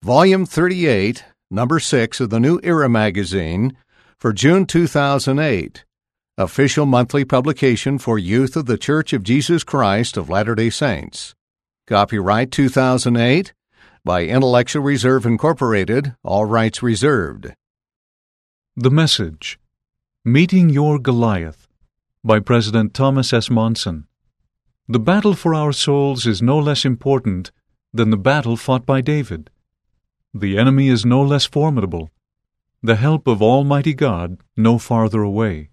Volume 38, Number 6 of the New Era magazine for June 2008, official monthly publication for youth of the Church of Jesus Christ of Latter-day Saints. Copyright 2008 by Intellectual Reserve Incorporated, all rights reserved. The Message, Meeting Your Goliath, by President Thomas S. Monson. The battle for our souls is no less important than the battle fought by David. The enemy is no less formidable, the help of Almighty God no farther away.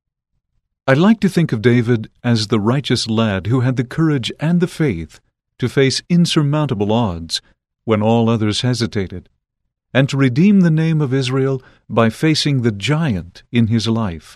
I like to think of David as the righteous lad who had the courage and the faith to face insurmountable odds when all others hesitated, and to redeem the name of Israel by facing the giant in his life.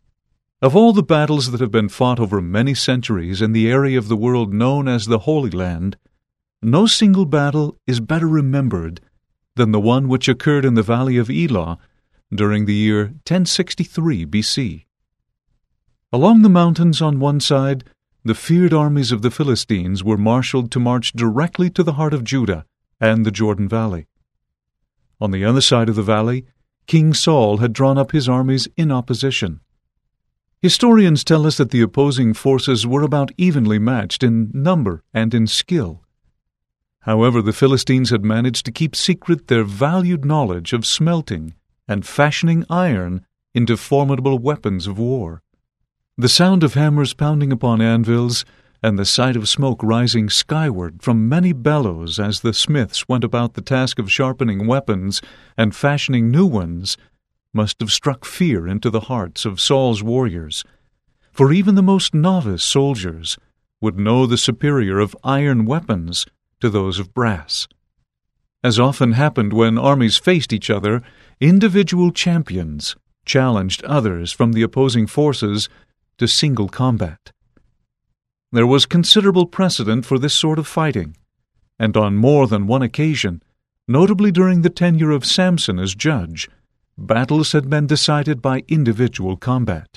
Of all the battles that have been fought over many centuries in the area of the world known as the Holy Land, no single battle is better remembered than the one which occurred in the valley of Elah during the year 1063 B.C. Along the mountains on one side, the feared armies of the Philistines were marshaled to march directly to the heart of Judah and the Jordan Valley. On the other side of the valley, King Saul had drawn up his armies in opposition. Historians tell us that the opposing forces were about evenly matched in number and in skill. However, the Philistines had managed to keep secret their valued knowledge of smelting and fashioning iron into formidable weapons of war. The sound of hammers pounding upon anvils and the sight of smoke rising skyward from many bellows as the smiths went about the task of sharpening weapons and fashioning new ones must have struck fear into the hearts of Saul's warriors, for even the most novice soldiers would know the superior of iron weapons to those of brass. As often happened when armies faced each other, individual champions challenged others from the opposing forces to single combat. There was considerable precedent for this sort of fighting, and on more than one occasion, notably during the tenure of Samson as judge, battles had been decided by individual combat.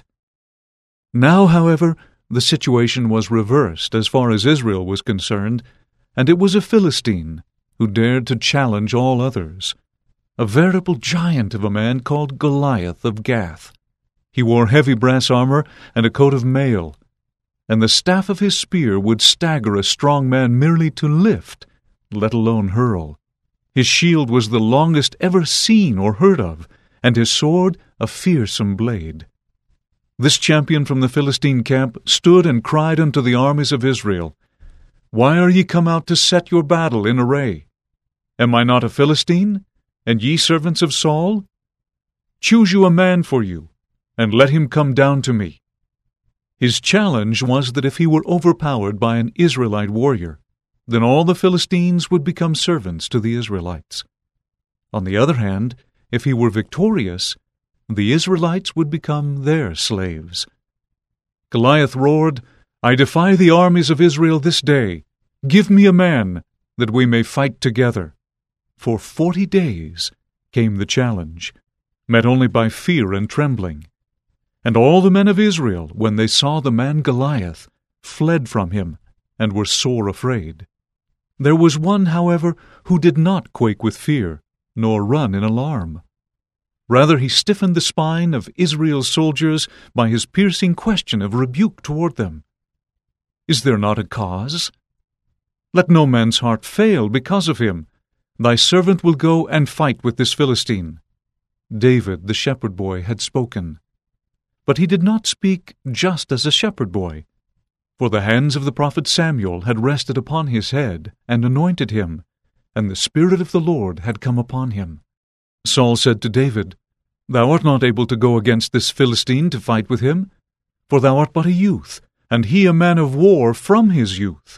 Now, however, the situation was reversed as far as Israel was concerned, and it was a Philistine who dared to challenge all others, a veritable giant of a man called Goliath of Gath. He wore heavy brass armor and a coat of mail, and the staff of his spear would stagger a strong man merely to lift, let alone hurl. His shield was the longest ever seen or heard of, and his sword a fearsome blade. This champion from the Philistine camp stood and cried unto the armies of Israel, Why are ye come out to set your battle in array? Am I not a Philistine, and ye servants of Saul? Choose you a man for you, and let him come down to me. His challenge was that if he were overpowered by an Israelite warrior, then all the Philistines would become servants to the Israelites. On the other hand, if he were victorious, the Israelites would become their slaves. Goliath roared, I defy the armies of Israel this day. Give me a man, that we may fight together. For 40 days came the challenge, met only by fear and trembling. And all the men of Israel, when they saw the man Goliath, fled from him, and were sore afraid. There was one, however, who did not quake with fear, nor run in alarm. Rather, he stiffened the spine of Israel's soldiers by his piercing question of rebuke toward them. Is there not a cause? Let no man's heart fail because of him. Thy servant will go and fight with this Philistine. David, the shepherd boy, had spoken. But he did not speak just as a shepherd boy, for the hands of the prophet Samuel had rested upon his head and anointed him, and the Spirit of the Lord had come upon him. Saul said to David, Thou art not able to go against this Philistine to fight with him, for thou art but a youth, and he a man of war from his youth.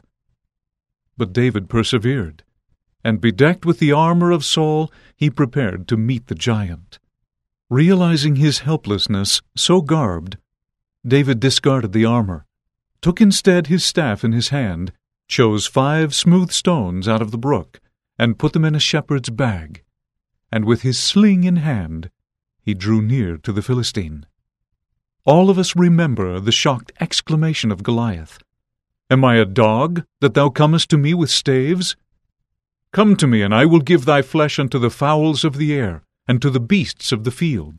But David persevered, and bedecked with the armor of Saul, he prepared to meet the giant. Realizing his helplessness, so garbed, David discarded the armor, took instead his staff in his hand, chose 5 smooth stones out of the brook, and put them in a shepherd's bag, and with his sling in hand, he drew near to the Philistine. All of us remember the shocked exclamation of Goliath, Am I a dog, that thou comest to me with staves? Come to me, and I will give thy flesh unto the fowls of the air, and to the beasts of the field.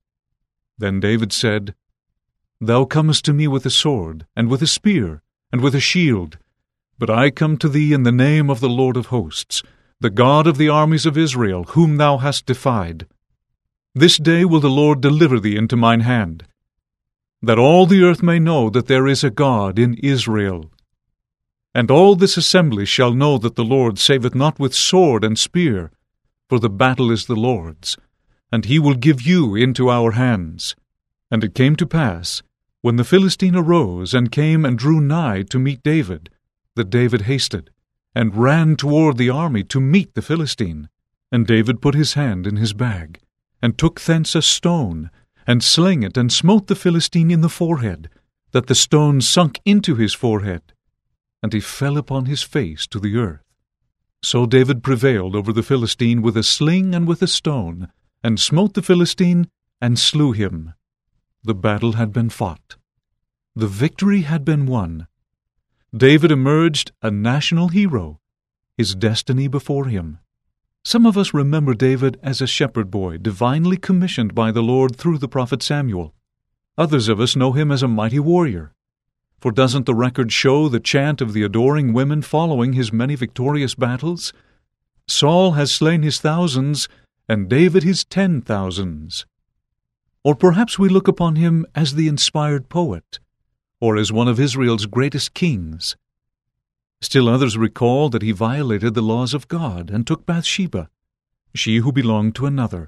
Then David said, Thou comest to me with a sword, and with a spear, and with a shield, but I come to thee in the name of the Lord of hosts, the God of the armies of Israel, whom thou hast defied. This day will the Lord deliver thee into mine hand, that all the earth may know that there is a God in Israel. And all this assembly shall know that the Lord saveth not with sword and spear, for the battle is the Lord's, and he will give you into our hands. And it came to pass, when the Philistine arose and came and drew nigh to meet David, that David hasted, and ran toward the army to meet the Philistine. And David put his hand in his bag, and took thence a stone, and slang it, and smote the Philistine in the forehead, that the stone sunk into his forehead, and he fell upon his face to the earth. So David prevailed over the Philistine with a sling and with a stone, and smote the Philistine, and slew him. The battle had been fought. The victory had been won. David emerged a national hero, his destiny before him. Some of us remember David as a shepherd boy, divinely commissioned by the Lord through the prophet Samuel. Others of us know him as a mighty warrior. For doesn't the record show the chant of the adoring women following his many victorious battles? Saul has slain his thousands, and David his 10,000s. Or perhaps we look upon him as the inspired poet, or as one of Israel's greatest kings. Still others recall that he violated the laws of God and took Bathsheba, she who belonged to another.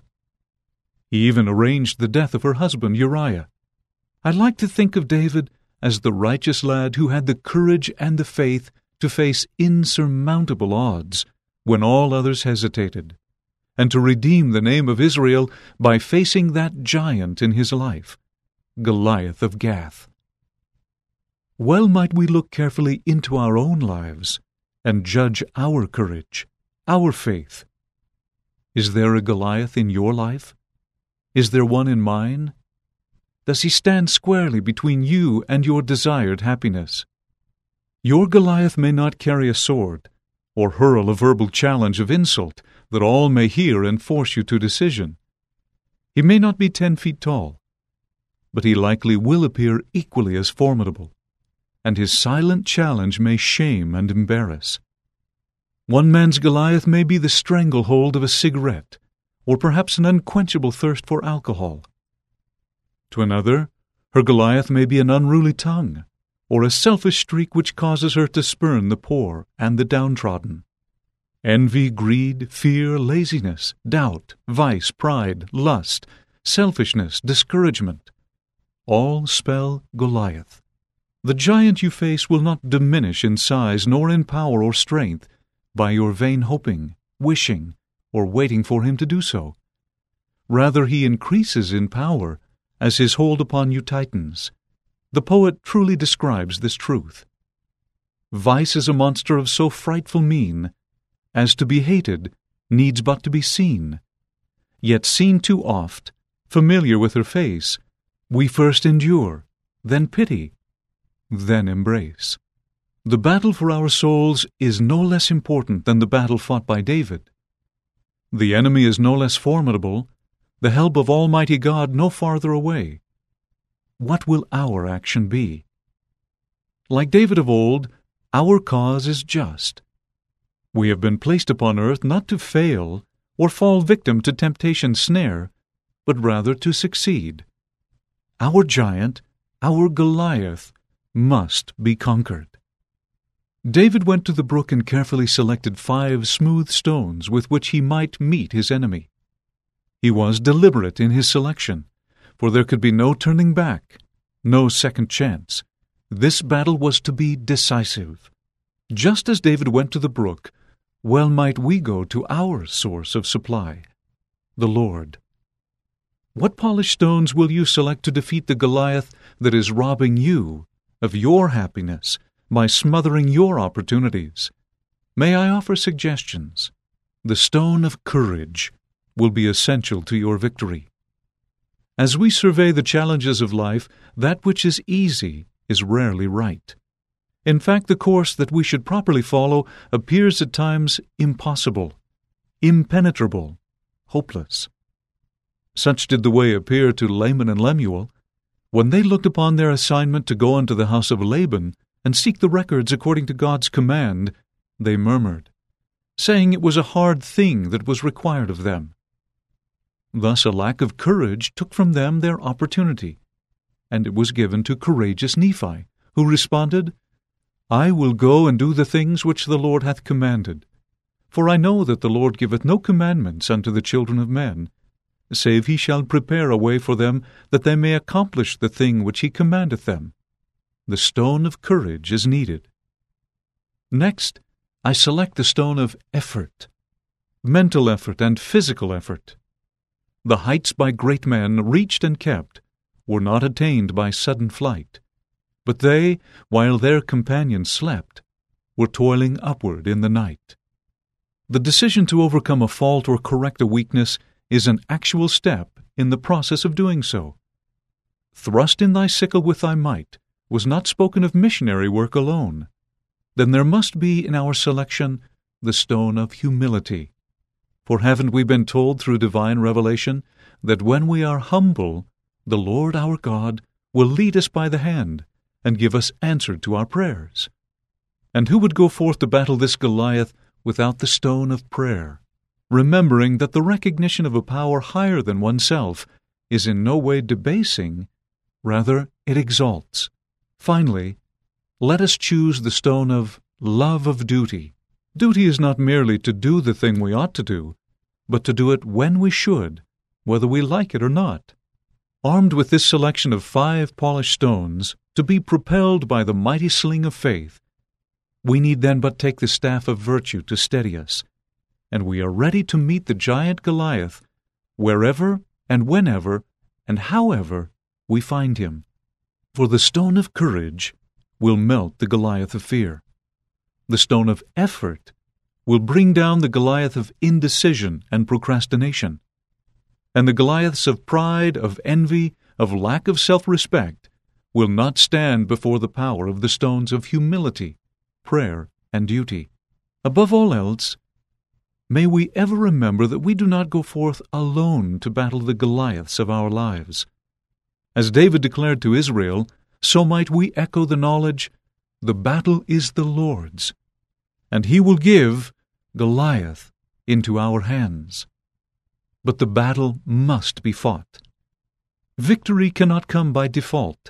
He even arranged the death of her husband Uriah. I like to think of David as the righteous lad who had the courage and the faith to face insurmountable odds when all others hesitated, and to redeem the name of Israel by facing that giant in his life, Goliath of Gath. Well might we look carefully into our own lives and judge our courage, our faith. Is there a Goliath in your life? Is there one in mine? Does he stand squarely between you and your desired happiness? Your Goliath may not carry a sword, or hurl a verbal challenge of insult that all may hear and force you to decision. He may not be 10 feet tall, but he likely will appear equally as formidable, and his silent challenge may shame and embarrass. One man's Goliath may be the stranglehold of a cigarette, or perhaps an unquenchable thirst for alcohol. To another, her Goliath may be an unruly tongue, or a selfish streak which causes her to spurn the poor and the downtrodden. Envy, greed, fear, laziness, doubt, vice, pride, lust, selfishness, discouragement, all spell Goliath. The giant you face will not diminish in size nor in power or strength by your vain hoping, wishing, or waiting for him to do so. Rather, he increases in power as his hold upon you tightens. The poet truly describes this truth. Vice is a monster of so frightful mien, as to be hated needs but to be seen. Yet seen too oft, familiar with her face, we first endure, then pity, then embrace. The battle for our souls is no less important than the battle fought by David. The enemy is no less formidable, the help of Almighty God no farther away. What will our action be? Like David of old, our cause is just. We have been placed upon earth not to fail or fall victim to temptation's snare, but rather to succeed. Our giant, our Goliath, must be conquered. David went to the brook and carefully selected 5 smooth stones with which he might meet his enemy. He was deliberate in his selection, for there could be no turning back, no second chance. This battle was to be decisive. Just as David went to the brook, well might we go to our source of supply, the Lord. What polished stones will you select to defeat the Goliath that is robbing you of your happiness by smothering your opportunities? May I offer suggestions? The stone of courage will be essential to your victory. As we survey the challenges of life, that which is easy is rarely right. In fact, the course that we should properly follow appears at times impossible, impenetrable, hopeless. Such did the way appear to Laman and Lemuel. When they looked upon their assignment to go unto the house of Laban and seek the records according to God's command, they murmured, saying it was a hard thing that was required of them. Thus a lack of courage took from them their opportunity, and it was given to courageous Nephi, who responded, I will go and do the things which the Lord hath commanded. For I know that the Lord giveth no commandments unto the children of men, save he shall prepare a way for them, that they may accomplish the thing which he commandeth them. The stone of courage is needed. Next, I select the stone of effort, mental effort and physical effort. The heights by great men reached and kept were not attained by sudden flight, but they, while their companions slept, were toiling upward in the night. The decision to overcome a fault or correct a weakness is an actual step in the process of doing so. Thrust in thy sickle with thy might was not spoken of missionary work alone. Then there must be in our selection the stone of humility. For haven't we been told through divine revelation that when we are humble, the Lord our God will lead us by the hand and give us answer to our prayers? And who would go forth to battle this Goliath without the stone of prayer, remembering that the recognition of a power higher than oneself is in no way debasing, rather it exalts? Finally, let us choose the stone of love of duty. Duty is not merely to do the thing we ought to do, but to do it when we should, whether we like it or not. Armed with this selection of 5 polished stones, to be propelled by the mighty sling of faith, we need then but take the staff of virtue to steady us, and we are ready to meet the giant Goliath wherever and whenever and however we find him. For the stone of courage will melt the Goliath of fear. The stone of effort will bring down the Goliath of indecision and procrastination. And the Goliaths of pride, of envy, of lack of self-respect will not stand before the power of the stones of humility, prayer, and duty. Above all else, may we ever remember that we do not go forth alone to battle the Goliaths of our lives. As David declared to Israel, so might we echo the knowledge, the battle is the Lord's, and he will give Goliath into our hands. But the battle must be fought. Victory cannot come by default.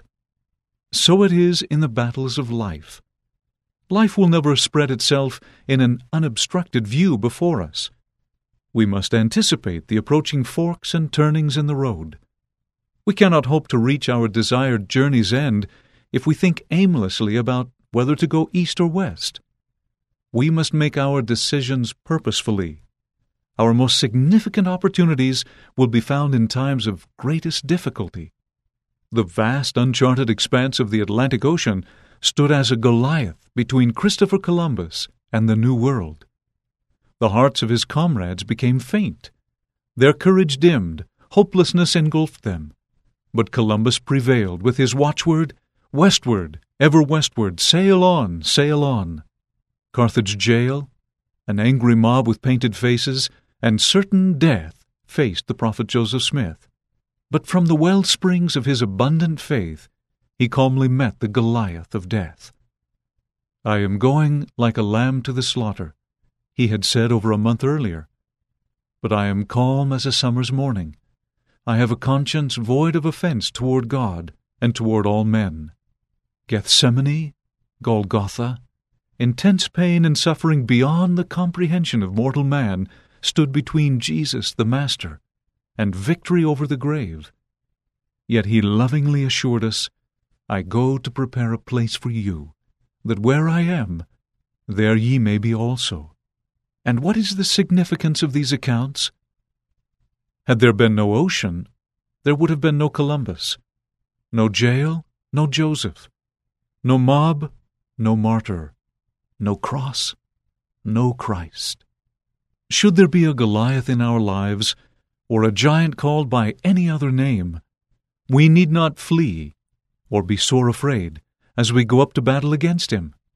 So it is in the battles of life. Life will never spread itself in an unobstructed view before us. We must anticipate the approaching forks and turnings in the road. We cannot hope to reach our desired journey's end if we think aimlessly about whether to go east or west. We must make our decisions purposefully. Our most significant opportunities will be found in times of greatest difficulty. The vast uncharted expanse of the Atlantic Ocean stood as a Goliath between Christopher Columbus and the New World. The hearts of his comrades became faint. Their courage dimmed, hopelessness engulfed them. But Columbus prevailed with his watchword, "Westward, ever westward, sail on, sail on." Carthage jail, an angry mob with painted faces, and certain death faced the prophet Joseph Smith. But from the well springs of his abundant faith, he calmly met the Goliath of death. "I am going like a lamb to the slaughter," he had said over a month earlier. "But I am calm as a summer's morning. I have a conscience void of offense toward God and toward all men." Gethsemane, Golgotha, intense pain and suffering beyond the comprehension of mortal man stood between Jesus the Master and victory over the grave. Yet he lovingly assured us, "I go to prepare a place for you, that where I am, there ye may be also." And what is the significance of these accounts? Had there been no ocean, there would have been no Columbus, no jail, no Joseph, no mob, no martyr, no cross, no Christ. Should there be a Goliath in our lives, or a giant called by any other name, we need not flee or be sore afraid as we go up to battle against him.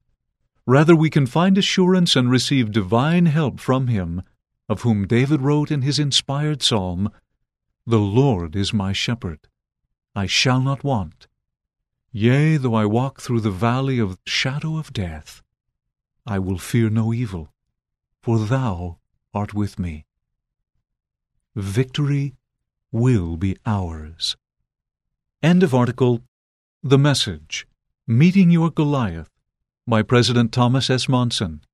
Rather, we can find assurance and receive divine help from Him, of whom David wrote in his inspired psalm, "The Lord is my shepherd. I shall not want. Yea, though I walk through the valley of the shadow of death, I will fear no evil, for Thou art with me." Victory will be ours. End of article. The Message, Meeting Your Goliath, by President Thomas S. Monson.